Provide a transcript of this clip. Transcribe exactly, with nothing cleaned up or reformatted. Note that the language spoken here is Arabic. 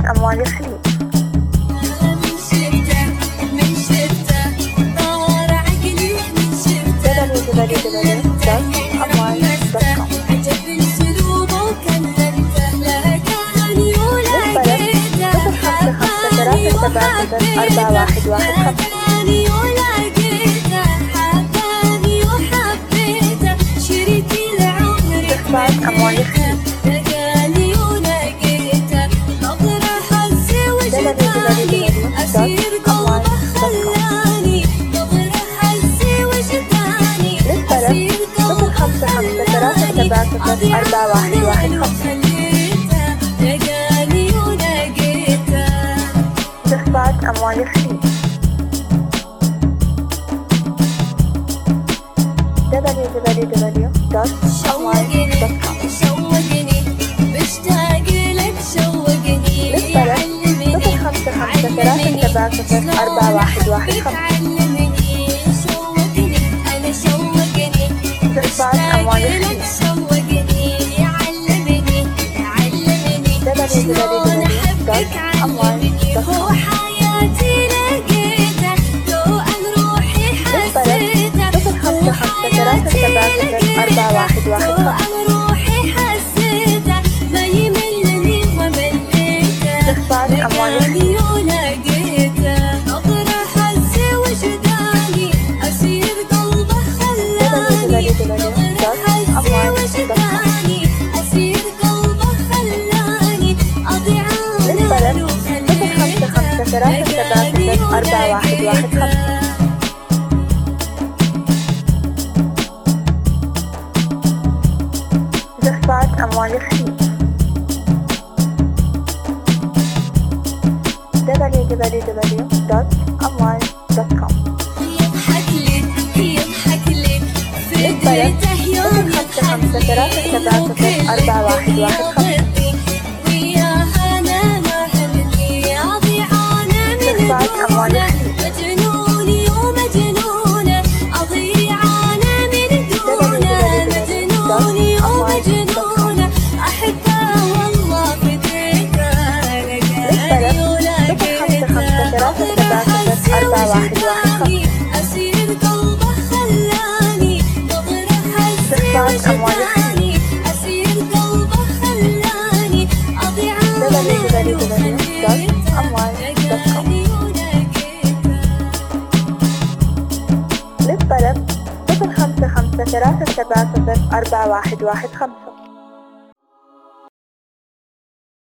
أموال يخليك. أربعة واحد واحد خمسة. تخفى أموال يخليك. أربعة واحد واحد خمسة. تخفى أموال يخليك. دبليو دبليو دبليو دوت أموال دوت كوم. شوقني بشتاق لك شوقني علمني صفر خمسة خمسة ثلاثة سبعة صفر أربعة واحد واحد خمسة. شوقني أنا شوقني بشتاق لك شوقني علمني علمني شلون أحبك علمني هو حياتي لقيته لو أن روحي حسيته هو حياتي لقيته أربعة واحد واحد لو أن روحي حسيته ما يملني ومليته لقاني ولقيته نظرة حسي وجداني أسير قلبه خلاني نظرة حسي وجداني أسير قلبه خلاني أضيع عنه وخليته لقاني أربعة واحد واحد خمسة. تخفى أموال يخليك. دبليو دبليو دبليو دوت أموال دوت كوم. يضحك لي يضحك لي في درته يوم يضحك لي وكل أربعة واحد واحد خمسة. وياها أنا ما همني أضيع أنا من دونه مجنوني ومجنونة أضيع أنا من دونه مجنوني ومجنونة أحبه والله فديته لقاني ولقيته نظرة حسي وجداني أسير قلبه خلاني نظرة حسي وجداني أسير قلبه خلاني أضيع عنه وخليته لقاني ولقيته. للطلب صفر خمسة خمسة ثلاثة سبعة صفر أربعة واحد واحد خمسة.